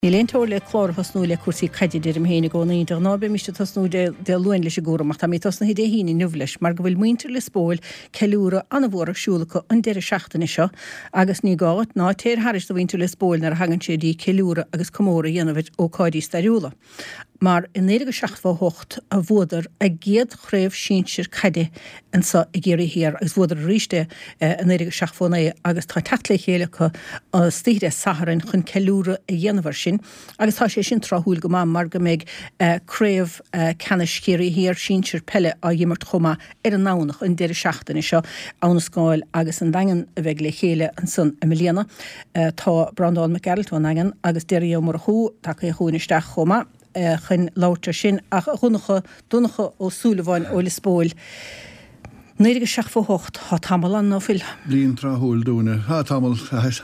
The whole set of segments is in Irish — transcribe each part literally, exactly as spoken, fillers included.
Níléontóir le chlár thosnú le cuasaí caididir am héna gcóna íontach ná be míiste thosnú de luin leis a gúramach tá mé tosna hí dé hína nuhleis, mar go bhfuil muintir le spóil ceúra anna bhór siúlacha an deire seachtainna seo, agus ní gáit ná téir haris do bhaintir le spóil nar hagann sé dí ceúra agus comóra dhéanamhid ó cáidí staiúla. Mar in éige seachfá hocht a bhdar a géad chréibh sínsir caide an sa i ggéirí hir, agus bhdar ríiste in éige seachfána agus tá tatla chéalacha a stíre saharan chun ceúra a dhéanamhar sin, agus tá sé sin trahúil go má mar go méid créibh caniscéirí hir sínsir pelle a dhémart chomá ar an nánach an deire seachtainna seo anna scáil agus an dagan a bheith le chéile an san a milliana. Tá Brandán McGarrett an dagan agus deir mar chu tá chu chuúnisteach chomá chun láirte sin ach chunacha dunacha ó súlaháin ó le spóil. Néige seach fó hocht há tamil an nófil. Blion trahúil dúna, há tamil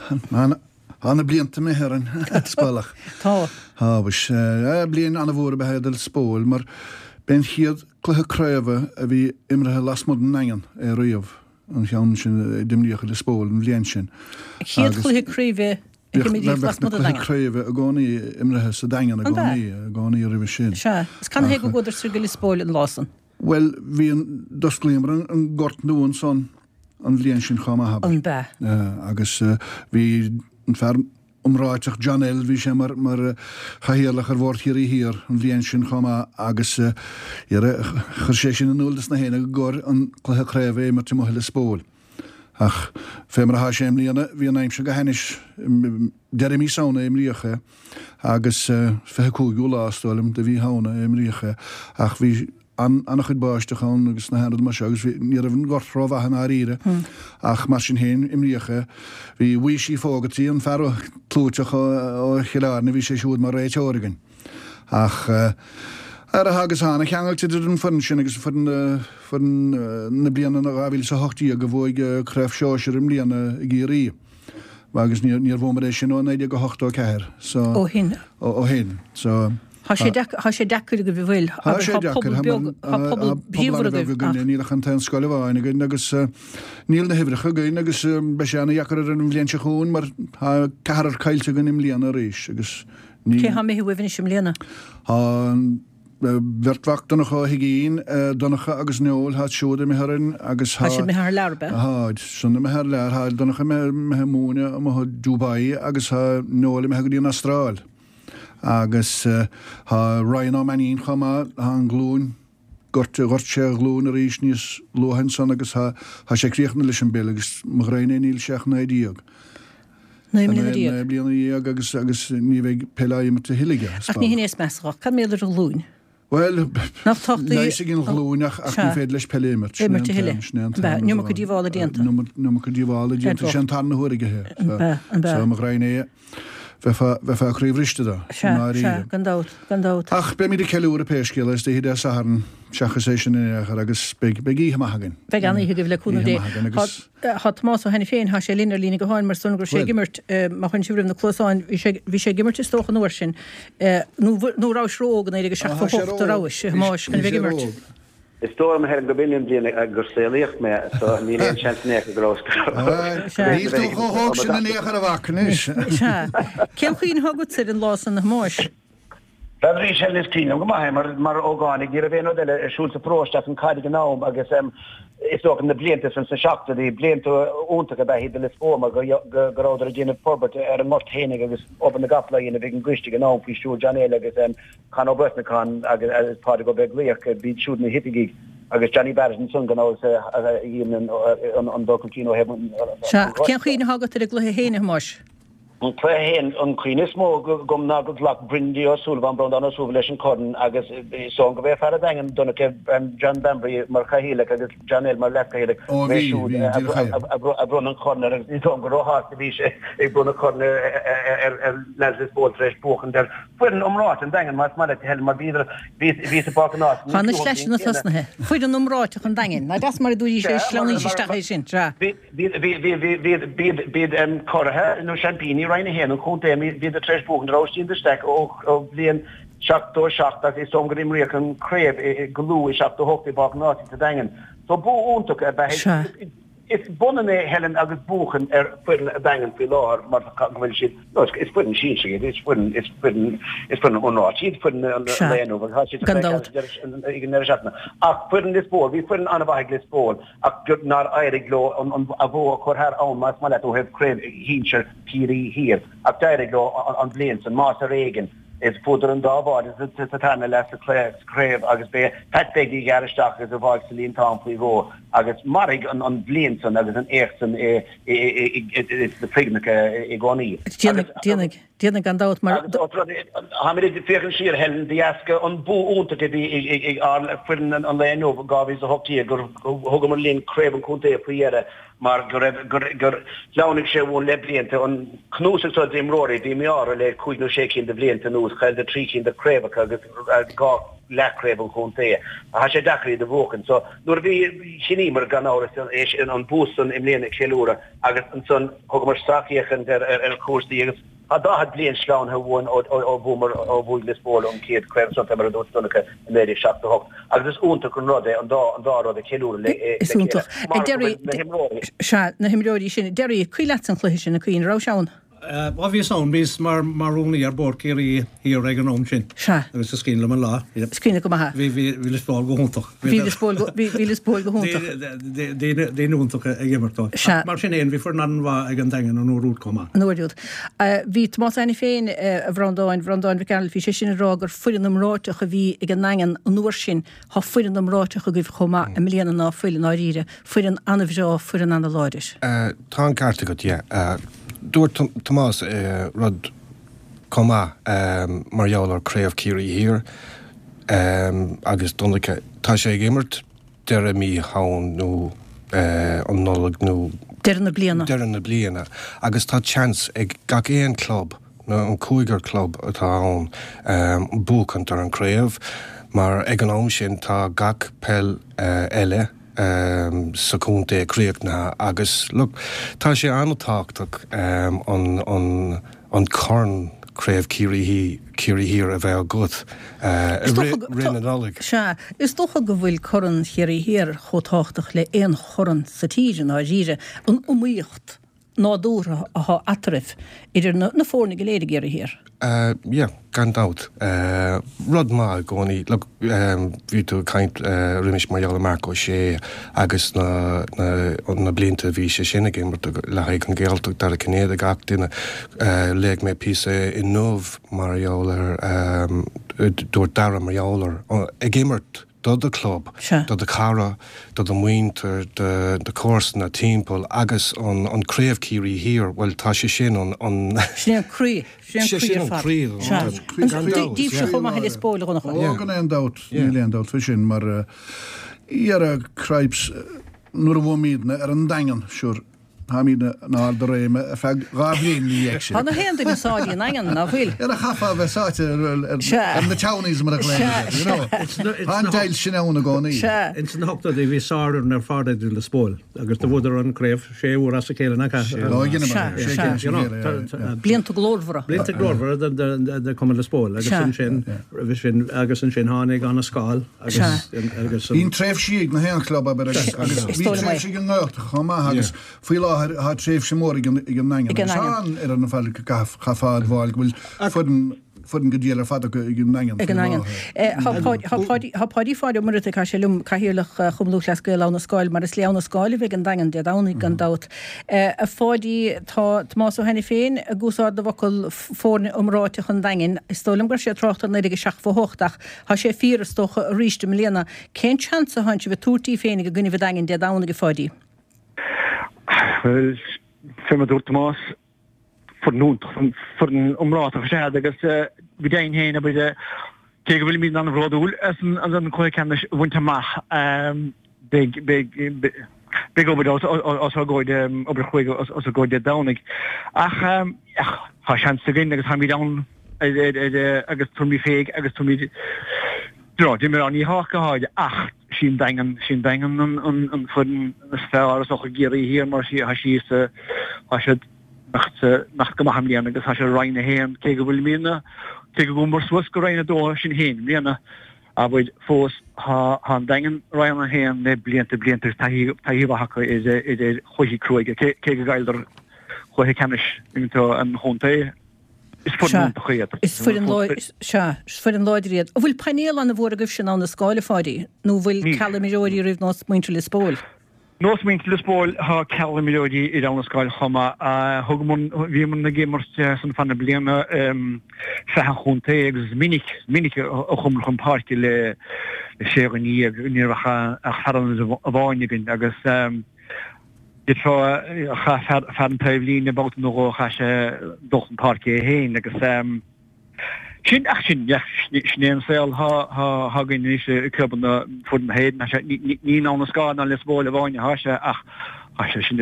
anna blianta mé heran spálach. Tá. Há bus blion anna bhór behéadal spóil, mar ben chiad cluthe craibh a bhí imrethe lasmod an nagan é riamh an cheann sin dimlíocha le spóil an bblion sin. Chiad cluthe craibh Craibh a gánaí imrethe sa dagan a gánaí a gánaí a ribh sin. Se, is can hé go goidir suga le spóil an lásan? Well, hí an dosclíomar an gort nuan son an bblion sin chama hab. An be. Agus bhí an fearm umráiteach Janel bhí sé mar mar chahéalach ar bhórt hir í hir an bblion sin chama agus chur sé sin an úldas na héna go ggur an cluthe craibh é mar timothe le spóil. Ach, fémar a há sé imlíana, bhí an aimse go henis deir mí saona imlíocha, agus fethe cúgiú lástáilm de bhí hána imlíocha, ach bhí annach chud báisteach an agus na henad mar se, agus ní raibh an gorthrá bheithan á ríre, ach mar sin héin imlíocha, bhí bhí sí fógatíí an fearú tlúteach ó chiileárna bhí sé siúd mar réit órigan. Ach, ar a hagus hána cheangailte an fan sin agus fan na bliana a bhil sa hochtíí a go bhig creibh seoir im líana i géirí. Agus níor bhmar é sin ó éidir go hochtá ceir. Ó hin. Ó hin. Tá sé decur go bhfuil nílach an ten scoile bháin againn agus níl na hibrecha gainn agus be sé anna jacar ar an bblion se chuún mar cear caiilte gan im líana a rééis agus Cé ha mé bhfuin sem líana? Vertwacht donnach á higéin donnacha agus neol hat siúda me harin agus ha sé me har learbe. Haid, sunna me har lear ha donnacha me me múna am ha Dubai agus ha neol me hagdí an Austral. Agus ha Ryan O'Manin chama ha an glún gorte gortse glún a rís níos lohan son agus ha ha sé kriechna leis an bil agus mar reine níl seach na díag. Bliana díag agus agus ní bheith peláim te hilige. Ach ní hinnéis measach, can méidir an lún? Well, leis gin glúnach ach ní féad leis peléimet. Éimet te hiile. Numa go díhála díanta. Numa go díhála díanta sé an tarna huirige he. So mar reine bheitfa críomhríiste da. Se, gandát, gandát. Ach, be mi de ceúra péiscéil is de hí sa haran seachas é sin éachar agus begí hamachagin. Beg anna go bhfuil cúna dé. Tá más ó hena féin há sé línar lína go háin mar sungur sé gimmert má chun siúrim na closáin bhí sé gimmert is tócha nuair sin. Nó rás rógan é go seach fócht a ráis máis chun bheith gimmert. Is storm her go billion blian a gur sélicht me so ní éon chance ne gros. Ní tú go hóg sin na néchar a bhacanis. Ceim chuoin thugad sé an lásan na máis. Febrí sé listín go mai mar mar ógánig gur a bhéon deile siúlta próisteach an caiide gnám agus is ook in de bliente van se schakte die bliente ontige bij hid de spoma groter gene forbert er een mort henig agus op in de gapla in de big gustige naam fi sure Janelle agus en kan op best kan as part go big leak be shooting hittig agus Johnny Barrison son gan aus in on on Docantino hebben. Sa ken chi hagat er gluthe héine mas. An clé hen an cuiinismó gom ná go lech brindí ó súl van brand an súl leis an codin agus so go bhéh fer dagen donna ce John Bembry mar chahéile agus Janel mar lechahéile a brun an corner agus ní go rohart ví sé ag brun corner er lesbol treéis bochen der fuin omráit an dagen mar mar hel mar ví ví se bak ná. Chan is leis na fusnathe. Fuid an omráit an dagen. Na das mar dúí sé slangí sta sin tra. Bíd an chorathe nó champíní reine hen og kon dem vid de tres bogen roos in de stek og og blien schacht door schacht dat is om grim reken kreef glue is op de hoogte bak na te dingen so bo ontok bij is bonne hellen agus bochen er fudden dangen fi laar, maar wil si no is fudden si is fudden is fudden is fudden onra si fudden an leen over ha igen ach fudden is bol vi fudden an baglis bol ach gut nar eiriglo an a vo kor her an mas mal to have crave hincher piri hier ach eiriglo an blins an master regen is fodder an dabar is it a tan less crave agus be pet big garstach is a vaxelin town fi go agus marig an an blins an agus an ersen e it's the pignic e goni Dienig Dienig gan daut mar ha mir de fegen sier hellen die aske an bo onte die an fudden an leen over gav is a hoktie go hogem lin crave an konte priere maar gur launig sé won lebliente an knusig so dem rori die miare le kuid no shake in de bliente no geld de tri in de crave agus ga lekrevel konte ha sé dakri de woken so nur vi chinimer gan is in an boosten im lenig chelore agus an son hogem strakichen der er koers die a da had blien slaan ha won o boomer o boiglis bol om keet crave so temmer do stonke medi schaft hokt agus is onte kun rode an da an da de chelore le is onte e derry sha na himrodi sin derry kuilatsen chluhin a queen Roshawn Uh, obvious on bis mar maroni ar bord keri hier regen om sin. Sha. Agus skin le la. Skin go ha. Vi vi vil spol go hontoch. Vi vil spol go vi vil spol go hontoch. De de de hontoch egemerto. Mar sin ein vi for nan var egen dingen og no rot koma. No jod. Eh vi tmas ein fein vrandain vrandain vi kan fi sin roger fullin om rote vi egen dingen og no sin ha fullin om rote go gif koma en million na fullin na rire fullin anvja fullin an ladish. Eh tan karte got ja. Eh Door Thomas uh, Rod Coma um, Marialar Crave Kiri here um, agus Donneke Tasha Gimmert Jeremy Hound no uh, on Nolig no Derna Bliana Derna Bliana agus ta chance ag gag ein club no an Cougar club at on um, Bookhanter an Crave mar ag an omsin ta gag pel uh, elle um sakunte creekna agus look tá sé antáchtach um on on on corn crave kiri hi kiri here a bheith gut uh rinnedalig sha is toch go bhfuil corn kiri here chotáchtach le ein corn satígen a ríre an umíocht ná dúra a ha atrif idir na fórnig léide geri hier uh yeah gant out uh rod ma goni look um vi to kind uh rimish Mariala Marco sé agus na na na blinte vi sé sinne gamer la ha kan geld dar Canada gaktin uh leg me piece in nov Mariala um door dar Mariala a gamert dod the club dod the cara dod the winter the the course na teampol agus on on crave kiri here well tasha shin on on shin cree shin cree die die ma hele spoiler nog ja gan end out million out fishin maar hier cripes nur wo mit er en dangen sure Hamid na dreme fag gablin li action. Han hende me saadi nangen na vil. Ja, khafa vesate and the Chinese maar glen. You know. Han tail shinauna goni. It's not that we saw na farde til the spoil. Agus the water on crave she war as kele na ka. Blint glorvra. Blint glorvra the the kommer the spoil. Agus sin vision agus sin hanig on a skal. Agus agus in tref sig na hen club aber agus vi tref sig ngart khama agus fila har tref sig morgen igen nangen. San er en fall kaf khafa dval vil fodden fodden gedeler fader igen nangen. Igen nangen. Eh ha ha ha padi fader mo te kashelum kahirlach khumluchlas gelana skal mar sleana skal wegen dangen der down gan daut. Eh a fadi ta tmaso henne fein gusar de vokal forne omrate gan dangen stolum gar sé trocht na de schach for hochtach ha sé vier stoch richte milena kein chance hanche we tuti feinige gunni we dangen der down gefadi. Fem door Thomas voor nu voor een omlaag gezegd dat ze we zijn heen bij de tegen wil me dan rodoel als een als een koe kan dus wintermach um big big big over dat als we go de op de goeie als als we go de down ik ach ja ha chance te winnen dat gaan we dan de agus voor me fake agus voor me ja die me aan die haak gehouden ach sin dangen sin dangen en en en voor een spel als ook hier hier maar sie has sie is als het nacht nacht kan maken liane dat has je reine heen tegen wil mena tegen gomber swos reine door sin heen liane Aber fós ha han dingen Ryan hen ne bliente bliente tahi tahi haka is is is hohi kruige ke ke gailder hohi kanish into an honte is for is for is for an loidriad. Bhfuil panel an bhór a goibh sin an na scáile fáidí, nó bhfuil calamíoirí rih nás muintre le spóil. Nos min til spol ha calamity i down skal homa hugmon vi mun na gamers som fan blena ehm sa honte ex minik minik ochum khum party le sherni ni raha akharan avanigen agus ehm dit so ha fan pavline about no ha doch party heen agus ehm Sin action ja sneem sel ha ha ha gin is kuben for den heden ni an ska an les bole vain ha ach sin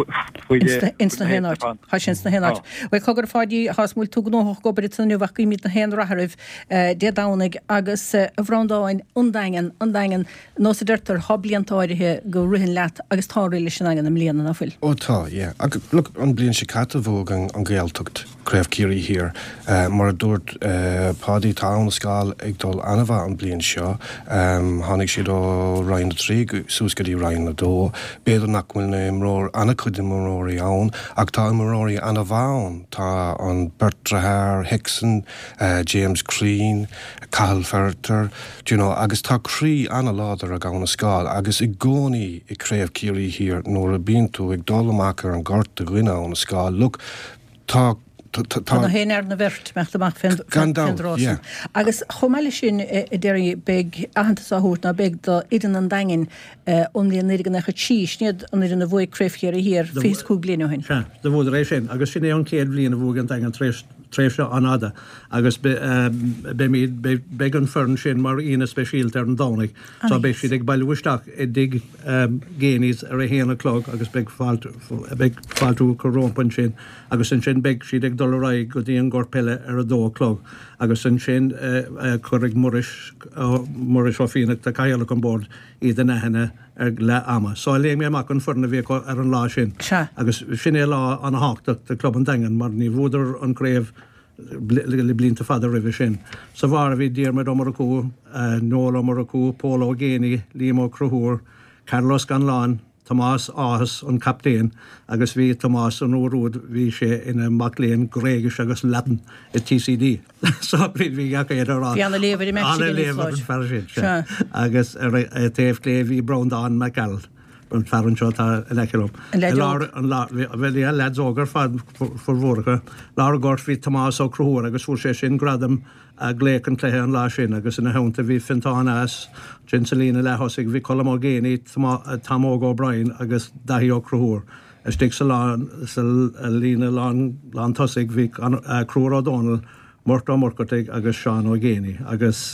insta henart ha sin na henart we cogur fadi has mul tu no go britnu vaki mit na hen raharif de danig agus avrondain undangen undangen no se derter hobliantaide go ruhin lat agus tárile sin an mlíana na full o tá ja look an blin Chicago vogan an geeltucht Cref Kiri here uh, mar dúirt uh, Paddy Town scal ag dul anha an blion seo um, hánig siad ó Ryan trí súsgadí Ryan na dó béidir nachhfuil na imróir anna chud imróirí ann ach tá imróirí anna bhain tá an Bertrahair Hickson uh, James Crean Cathal Ferter you know, agus tá crí anna láidir a gán na scal agus i gcónaí i Cref Kiri here nóair a bíonn tú ag dul amachar an gort a ghuine an na scal look tá Tá hen er na vert mecht amach fin fin agus chomeile sin déirí beg ahananta a hút na beg do idir an dagin onlíon nigan nach tí sniad an idir na bhoi crefchéir a hir fís cú blianú hin. Se, de bhd rééis sin, agus sin é an céad blian a bhg an dagan tréifse anada, agus be míad be an fern sin mar ina speisialt ar an dánig, tá be si ag bailúisteach i dig génís ar a héana clog agus be fáilú go rompan sin, agus sin sin beg si ag dollará go dtí an gorpelle ar a dó clog, agus sin sin chuig muris muris áíach tá caiile an bord iad an ehanana ar le ama. Sá lé mé amach an forna bhí ar an lá sin. Agus sin é lá an háach de club an dagan mar ní bhúidir an créibh le blionanta fada rih sin. Sa bhar a bhí díarmid omar acu, nóla omar acu, Póla Géni, Límo Cruthúr, Carlos Ganlán, Tomás Áhas an captéin, agus bhí Tomás an óród bhí sé ina macléon gréigeis agus Latin i T C D. Sá bríd bhí gacha iad ará. Bhí anna léomhar i Mexico. Agus taobh clé bhí Brondán McAll. an fearan seo tá electrum. Bhfuil é lead ógar fad formhóracha, lá gort hí Tomás ó Cruthúr agus bhfuil sé sin gradam a gléic an cléthe an lá sin, agus ina haunta bhí Fintánas, Ginsalína lethosig, bhí Colm ó Géni, Tom O'Brien agus Dahi ó Cruthúr. Stig sa lína lán tosig bhí Cruthúr O'Donnell, Mort O'Murcotig agus Sean O'Géni, agus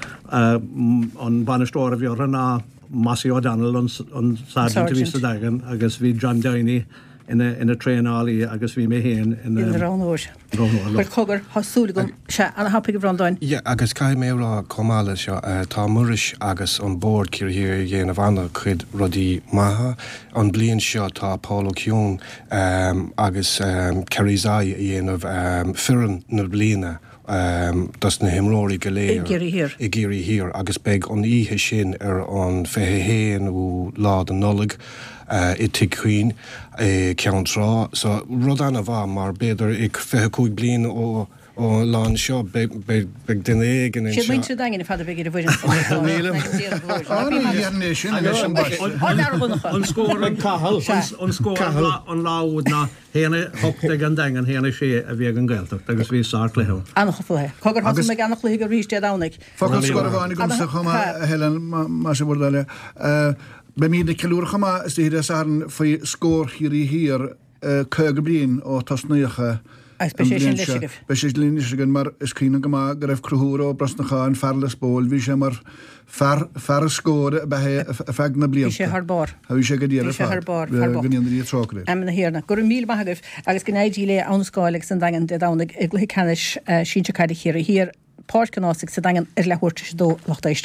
an banistóir a bhí orna Massey O'Donnell an Sergeant ví sa dagan, agus bhí John Downey ina ina tréálaí agus bhí mé héin ina ránúir. Bhil cogur hasúlagum se anna hapig a bhrandáin. Ja, agus cai mé rá comála seo tá muris agus an bord cir hir dhéanamh anna chud rodí maithe. An blion seo tá Paul O'Keown um, agus um, Carizai dhéanamh um, firan na bliana. Um, das na himróí go léir i géirí hir agus beag an ihe sin ar an fethe héan ó lád an nolig uh, i ticuin i ceantrá, so rud anna bha mar beidir ag fethe cúig blian ó ó lán seo beag den éigen in seo. Siad muintre dangin if had a big a bhuiin. An scór an cahal, an scór an láúd na héana hopta gan dangan héana sé a bhí an gailteach, agus bhí sart lehe. Annach fuhe. Cogur has me ganach le go ríiste dánig. Focail scór a bháinnig gom sa chuma Helen má sé bhór daile. Be mí de ceúr chuma is tíide san faoi scór hirí hir cögur blin ó tasnuocha Beisiislínisigin mar is cína go má go raibh Cruthúr ó Brasnachán fearlas ból, bhí sé mar fear scóir bethe feag na blianta. Bhí sé tharbár. Bhí sé go dtíar tharbár gníon í trócair. Am na héarna. Gur míl maithagah agus go éidí le an scáileach san dagan de dánig i gluthe canis sínte caiide chéir a hir páircanásig sa dagan ar lehuirte dó lochtaiste.